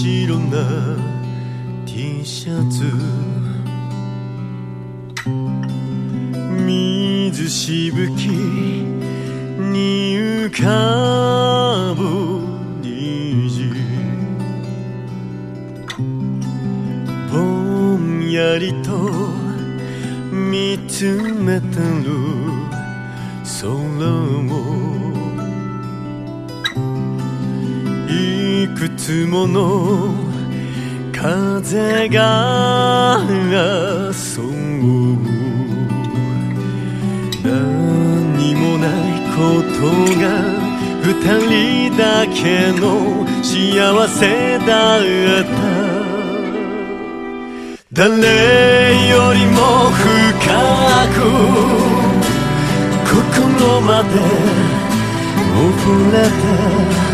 白な T シャツ水しぶきに浮かぶ虹ぼんやりと見つめてる空をいくつもの風が襲う何もないことが二人だけの幸せだった誰よりも深く心まで溺れて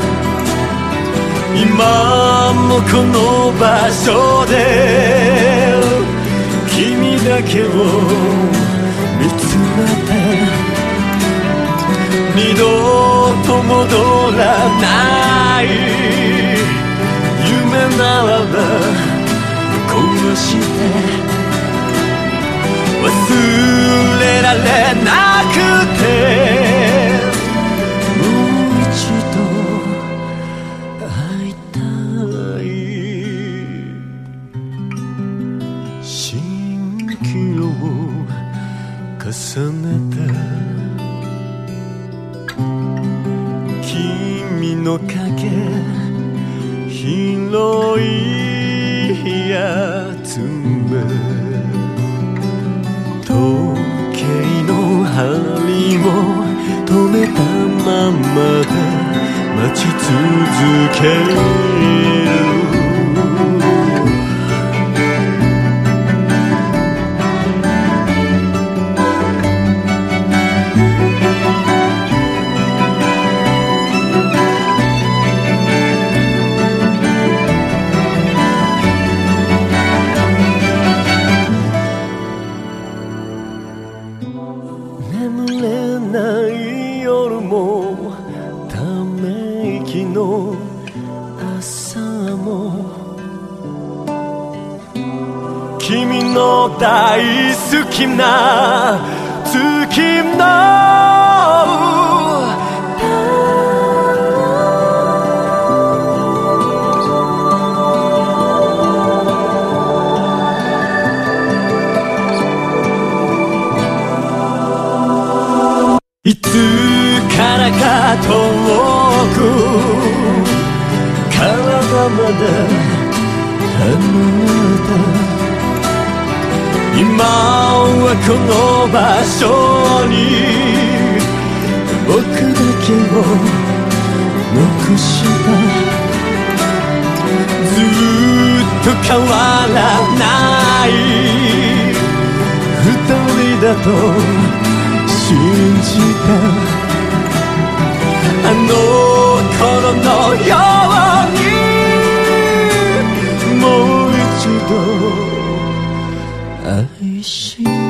今もこの場所で君だけを見つめて二度と戻らない夢ならばこうして忘れられなくてもう一度会いたい蜃気楼を重ねて君の影広いやつめ時計の針も止めたままで待ち続ける眠れない夜もため息の朝も君の大好きな月のいつからか遠く体まで離れた今はこの場所に僕だけを残したずっと変わらない二人だと信じたあの頃のようにもう一度愛し